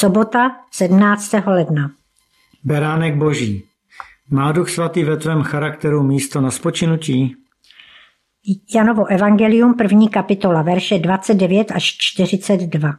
Sobota 17. ledna. Beránek Boží. Má Duch Svatý ve tvém charakteru místo na spočinutí? Janovo evangelium, 1. kapitola, verše 29 až 42.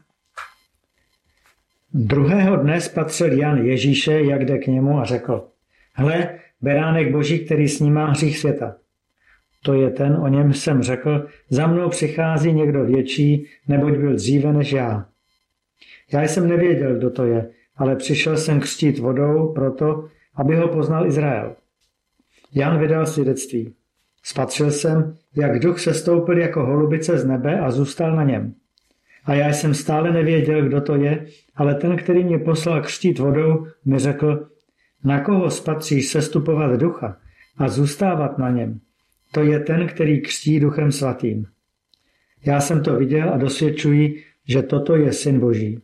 Druhého dne spatřil Jan Ježíše, jak jde k němu a řekl: Hle, beránek Boží, který snímá hřích světa. To je ten, o něm jsem řekl, za mnou přichází někdo větší, neboť byl dříve než já. Já jsem nevěděl, kdo to je, ale přišel jsem křtít vodou proto, aby ho poznal Izrael. Jan vydal svědectví. Spatřil jsem, jak duch sestoupil jako holubice z nebe a zůstal na něm. A já jsem stále nevěděl, kdo to je, ale ten, který mě poslal křtít vodou, mi řekl: Na koho spatříš sestupovat ducha a zůstávat na něm? To je ten, který křtí Duchem Svatým. Já jsem to viděl a dosvědčuji, že toto je Syn Boží.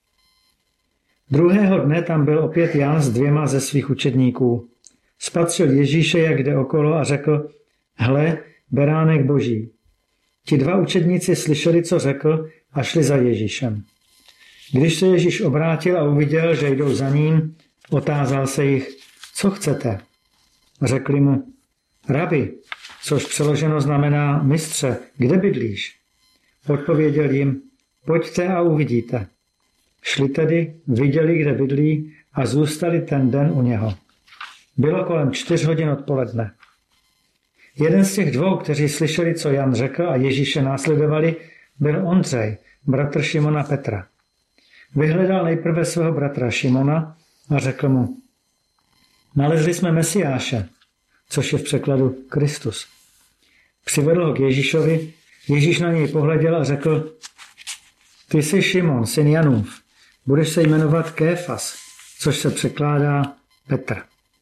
Druhého dne tam byl opět Jan s 2 ze svých učedníků. Spatřil Ježíše, jak jde okolo, a řekl: Hle, beránek Boží. Ti 2 učedníci slyšeli, co řekl, a šli za Ježíšem. Když se Ježíš obrátil a uviděl, že jdou za ním, otázal se jich: Co chcete? Řekli mu: Rabi, což přeloženo znamená mistře, kde bydlíš? Odpověděl jim: Pojďte a uvidíte. Šli tedy, viděli, kde bydlí, a zůstali ten den u něho. Bylo kolem 4 hodin odpoledne. Jeden z těch 2, kteří slyšeli, co Jan řekl a Ježíše následovali, byl Ondřej, bratr Šimona Petra. Vyhledal nejprve svého bratra Šimona a řekl mu: Nalezli jsme Mesiáše, což je v překladu Kristus. Přivedl ho k Ježíšovi, Ježíš na něj pohleděl a řekl: Ty jsi Šimon, syn Janův, budeš se jmenovat Kéfas, což se překládá Petr.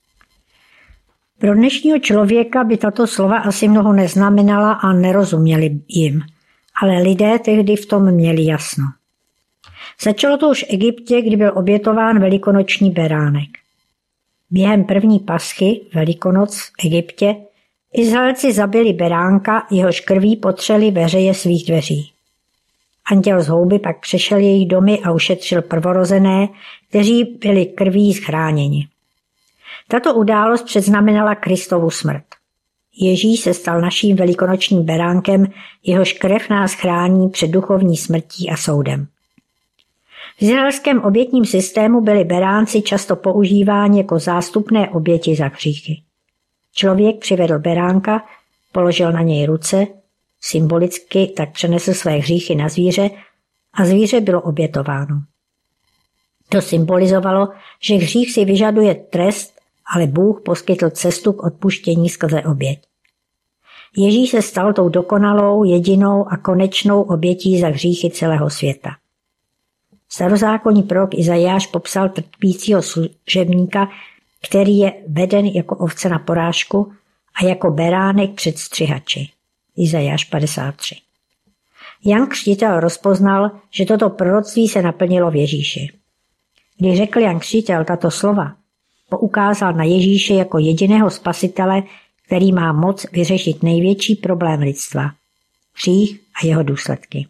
Pro dnešního člověka by tato slova asi mnoho neznamenala a nerozuměli jim, ale lidé tehdy v tom měli jasno. Začalo to už v Egyptě, kdy byl obětován velikonoční beránek. Během první paschy, Velikonoc v Egyptě, Izraelci zabili beránka, jehož krví potřeli veřeje svých dveří. Anděl z houby pak přešel jejich domy a ušetřil prvorozené, kteří byli krví zchráněni. Tato událost předznamenala Kristovu smrt. Ježíš se stal naším velikonočním beránkem, jehož krev nás chrání před duchovní smrtí a soudem. V izraelském obětním systému byli beránci často používáni jako zástupné oběti za hříchy. Člověk přivedl beránka, položil na něj ruce, symbolicky tak přenesl své hříchy na zvíře a zvíře bylo obětováno. To symbolizovalo, že hřích si vyžaduje trest, ale Bůh poskytl cestu k odpuštění skrze oběť. Ježíš se stal tou dokonalou, jedinou a konečnou obětí za hříchy celého světa. Starozákonní prorok Izajáš popsal trpícího služebníka, který je veden jako ovce na porážku a jako beránek před střihači. Izajáš 53. Jan Křtitel rozpoznal, že toto proroctví se naplnilo v Ježíši. Když řekl Jan Křtitel tato slova, poukázal na Ježíše jako jediného spasitele, který má moc vyřešit největší problém lidstva – hřích a jeho důsledky.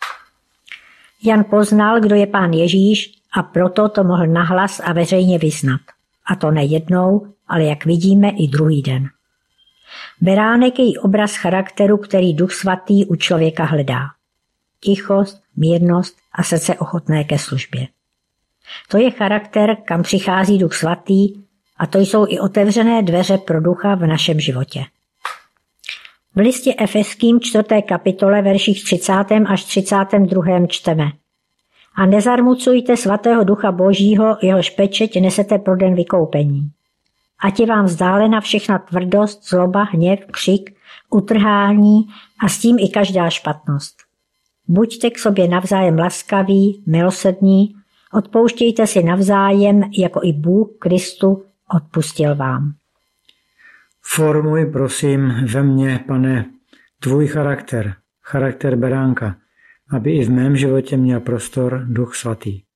Jan poznal, kdo je Pán Ježíš, a proto to mohl nahlas a veřejně vyznat. A to ne jednou, ale jak vidíme i druhý den. Beránek je obraz charakteru, který Duch Svatý u člověka hledá. Tichost, mírnost a srdce ochotné ke službě. To je charakter, kam přichází Duch Svatý, a to jsou i otevřené dveře pro ducha v našem životě. V listě Efeským 4. kapitole verších 30. až 32. čteme: A nezarmucujte svatého Ducha Božího, jehož pečeť nesete pro den vykoupení. Ať je vám vzdálena všechna tvrdost, zloba, hněv, křik, utrhání a s tím i každá špatnost. Buďte k sobě navzájem laskaví, milosrdní, odpouštějte si navzájem, jako i Bůh Kristu odpustil vám. Formuj, prosím, ve mně, Pane, tvůj charakter beránka, aby i v mém životě měl prostor Duch Svatý.